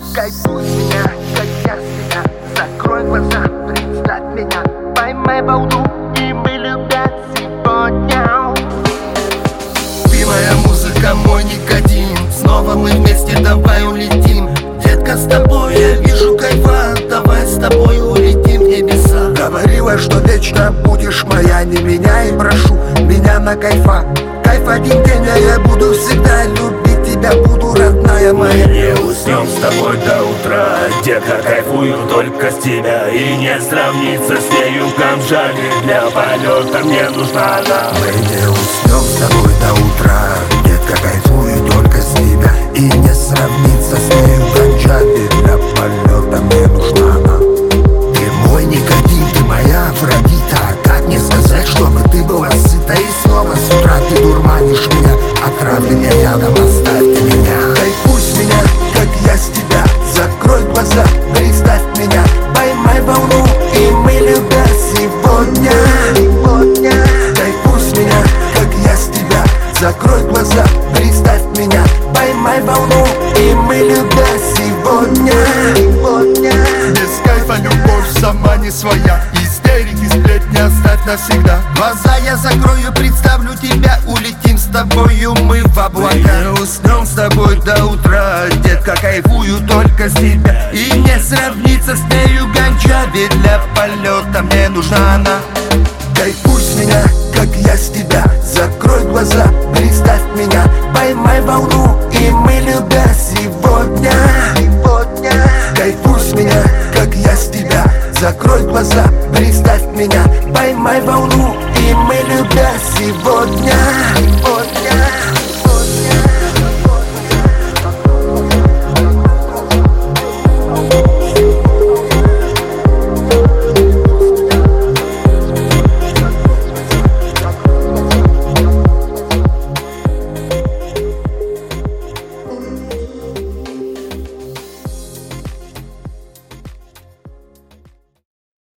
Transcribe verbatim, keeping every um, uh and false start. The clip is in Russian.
Кайфуй с меня, как я с тебя. Закрой глаза, представь меня. Поймай волну, и мы любят сегодня. Ты моя музыка, мой никотин. Снова мы вместе, давай улетим. Детка, с тобой я вижу кайфа. Давай с тобой улетим в небеса. Говорила, что вечно будешь моя. Не меняй, прошу меня на кайфа. Кайф один день, а я буду всегда любить тебя, буду, родная моя. Мы не уснем с тобой до утра. Детка, кайфую только с тебя. И не сравнится с нею в Гамджане. Для полета мне нужна она. Мы не уснем с тобой до утра. Детка, кайфую только с тебя. И не сравнится с нею в Гамджане. Для полета мне нужна она. Ты мой никотин, ты моя Афродита. Как мне сказать, чтобы ты была сыта? И снова с утра ты дурманишь меня. Отравленная ядом, оставьте меня. Кайфуй с меня, как я с тебя. Закрой глаза, представь меня. Поймай волну, и мы любя сегодня. Сегодня. Кайфуй с меня, как я с тебя. Закрой глаза, представь меня. Поймай волну, и мы любя сегодня. Сегодня. Без кайфа любовь сама не своя. Истерики, сплетни оставь навсегда. Глаза я закрою, представлю тебя. Улетим с тобою мы в облака. Мы не уснем с тобой до утра. Детка, кайфую только с тебя. И не сравнится с нею Ганджа. Ведь для полета мне нужна она. Кайфуй с меня, как я с тебя. Закрой глаза, представь меня. Поймай волну, и мы любя сегодня. Сегодня. Кайфуй с меня, как я с тебя. Закрой глаза, представь меня. Поймай волну, и мы любя сегодня. Сегодня.